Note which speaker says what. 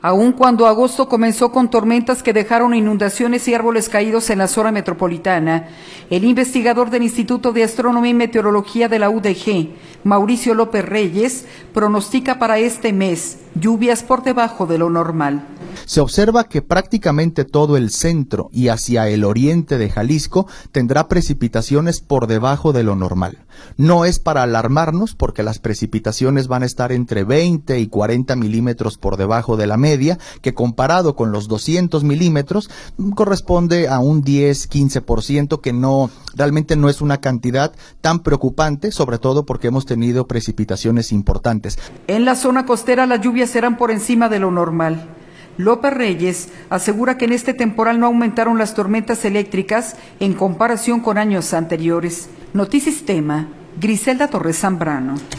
Speaker 1: Aun cuando agosto comenzó con tormentas que dejaron inundaciones y árboles caídos en la zona metropolitana, el investigador del Instituto de Astronomía y Meteorología de la UDG, Mauricio López Reyes, pronostica para este mes lluvias por debajo de lo normal.
Speaker 2: Se observa que prácticamente todo el centro y hacia el oriente de Jalisco tendrá precipitaciones por debajo de lo normal. No es para alarmarnos porque las precipitaciones van a estar entre 20 y 40 milímetros por debajo de la media, que comparado con los 200 milímetros corresponde a un 10-15%, que realmente no es una cantidad tan preocupante, sobre todo porque hemos tenido precipitaciones importantes.
Speaker 1: En la zona costera las lluvias serán por encima de lo normal. López Reyes asegura que en este temporal no aumentaron las tormentas eléctricas en comparación con años anteriores. Notisistema, Griselda Torres Zambrano.